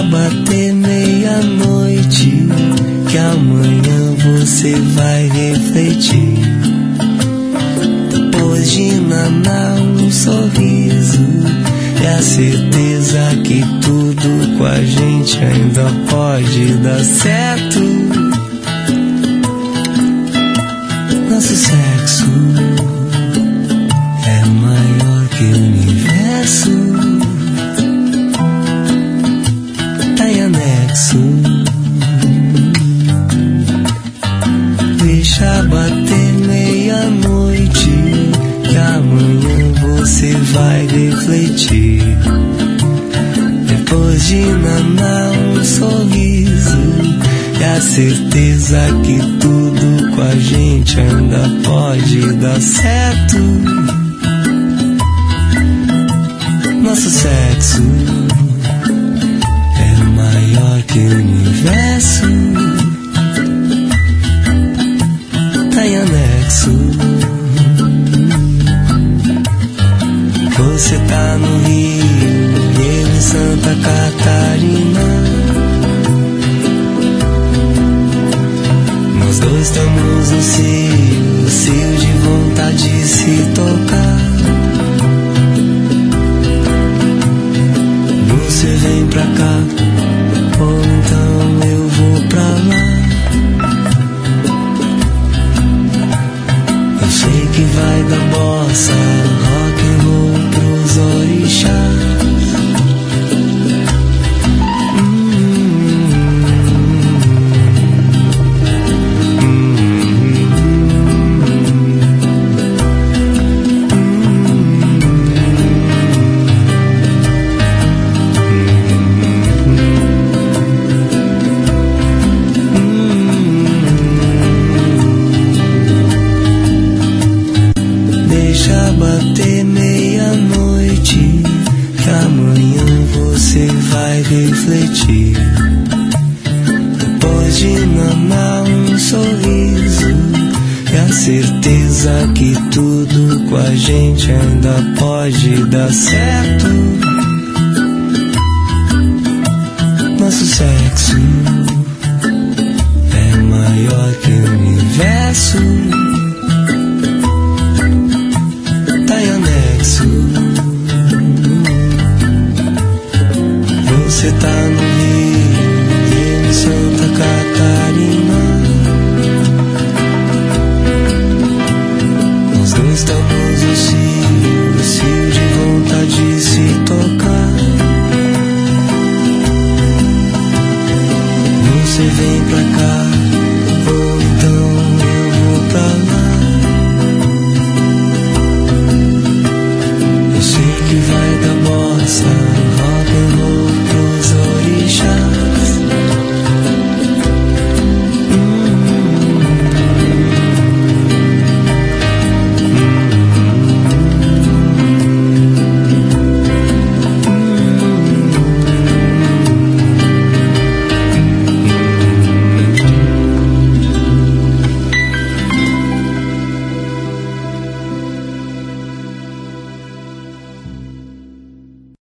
bater meia-noite, que amanhã você vai refletir. Depois de nanar um sorriso e a certeza que tudo com a gente ainda pode dar certo. Nosso sexo é maior que o universo, tá em anexo. Deixa bater meia-noite, que amanhã você vai refletir. Depois de nanar um sorriso e a certeza que tudo com a gente ainda pode dar certo. Nosso sexo é maior que o universo, tá em anexo. Você tá no Rio e eu em Santa Catarina. Nós dois estamos no cio de vontade de se tocar. Você vem pra cá, ou então eu vou pra lá. Eu sei que vai dar bossa, rock and roll pros orixás. Deixa bater meia-noite, que amanhã você vai refletir. Depois de nanar um sorriso e a certeza que tudo com a gente ainda pode dar certo. Nosso sexo é maior que o universo, tá em anexo. Você tá no Rio e eu em Santa Catarina. Nós dois estamos no cio de vontade de se tocar. Você vem pra cá,